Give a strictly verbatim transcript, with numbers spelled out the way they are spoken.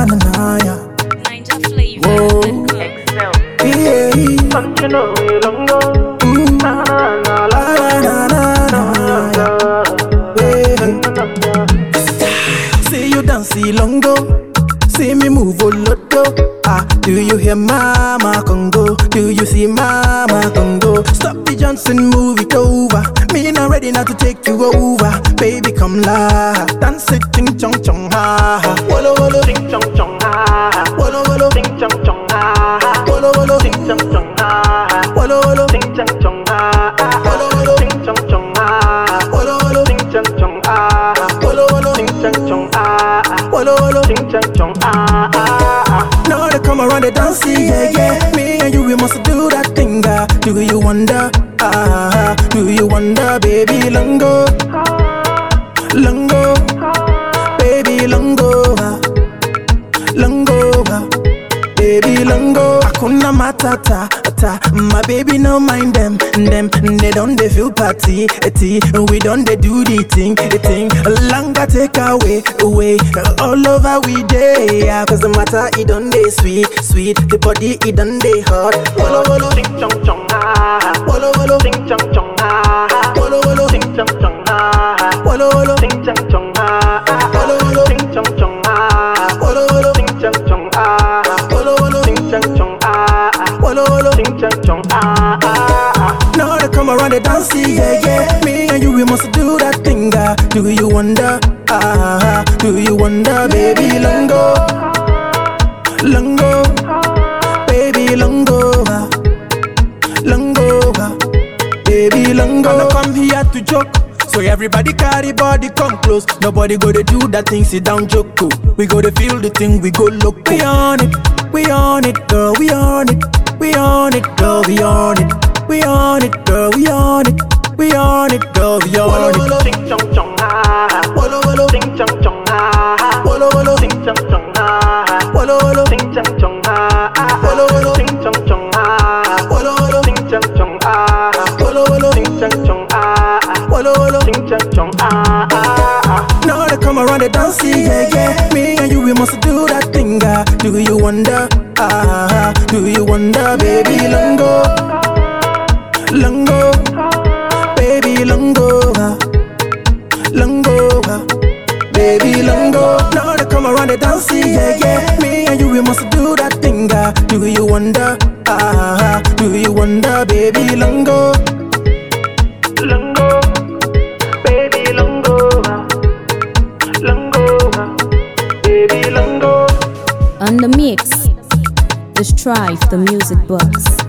na na yeah. Ninja flavor. Excel. Yeah. Don't you know you long go? Mm. Na na na La la na na na yeah. See you dance longo, see me move olodo. Ah, do you hear Mama Congo? Do you see Mama Congo? Stop the Johnson, move it over. Me not ready now to take you over. Baby, come la, dance it, ching chong chong ha ha. Wolo wolo, Sing chong chong ha. wolo wolo, Sing chong chong ha. wolo wolo, Sing chong chong ha. wolo wolo, Sing chong chong ha. wolo wolo, Sing chong chong ha. wolo wolo, Sing chong chong ha. wolo wolo, Sing chong chong ha. wolo wolo. Sing chong chong ha. Now they come around the dance, yeah, yeah. Me and you, we must do that thing, ah. Do you wonder, ah, do you wonder, baby, longo, longo, baby, longo, ah, longo, ah, baby, longo. Hakuna matata, ta, my baby no mind them, them, they don't they feel party, tea. We don't they do the thing, the thing. Longer take away, away, all over we day, yeah. Cause the matter it don't they sweet, sweet. The body it don't they hot. Wolo wolo, Sing chong chong ha. wolo wolo, Sing chong chong ha. wolo wolo, Sing chong chong ha. wolo wolo, Sing chong chong ha. wolo wolo, Sing chong chong ha. wolo wolo, Sing chong chong ha. wolo wolo, Sing chong chong ha. wolo wolo. Sing chong chong ha. Now they come around the dance, yeah, yeah. Me and you, we must do that thing, ah. Do you wonder, ah, do you wonder, baby, longo, longo, baby, longo, ah, longo, ah, baby, longo. I don't come here to joke, so everybody carry body come close. Nobody go to do that thing, sit down, joke. We go to feel the thing, we go look. We on it, we on it, girl, we on it, we on it, girl, we on it. We on it, girl, we on it. We on it, girl, we on it. Sing chong chong ha. Wolo wolo, Sing chong chong ha. wolo wolo, Sing chong chong ha. wolo wolo, Sing chong chong ha. wolo wolo, Sing chong chong ha. wolo wolo, Sing chong chong ha. wolo wolo, Sing chong chong ha. wolo wolo. Sing chong chong ha. Now they come around the dance, yeah, yeah. Me and you, we must do that thing, ah. Do you wonder, ah, do you wonder, baby, longo, longo, baby, longo, ah, longo, ah, baby, longo. Now they come around the dance, yeah, yeah. Me and you, we must do that thing, ah. Do you wonder, ah, do you wonder, baby, longo, Longo, baby longo, longo, baby longo. On the mix, the Strife, the music box.